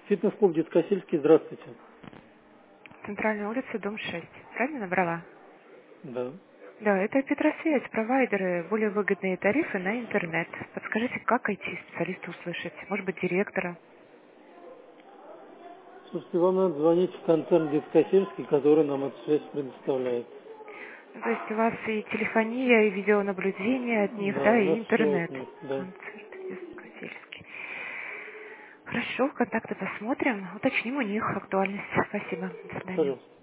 Фитнес-клуб Дискосельский, здравствуйте. Центральная улица, дом 6. Правильно набрала? Да. Да, это Петросвязь, провайдеры, более выгодные тарифы на интернет. Подскажите, как IT-специалиста услышать? Может быть, директора? Слушайте, вам надо звонить в концерн Дискосельский, который нам эту связь предоставляет. Ну, то есть у вас и телефония, и видеонаблюдение от них, Да, да, у и нас все от интернет. них, да. Концерт Дискосельский. Хорошо, контакты посмотрим, уточним у них актуальность. Спасибо, до свидания. Пожалуйста.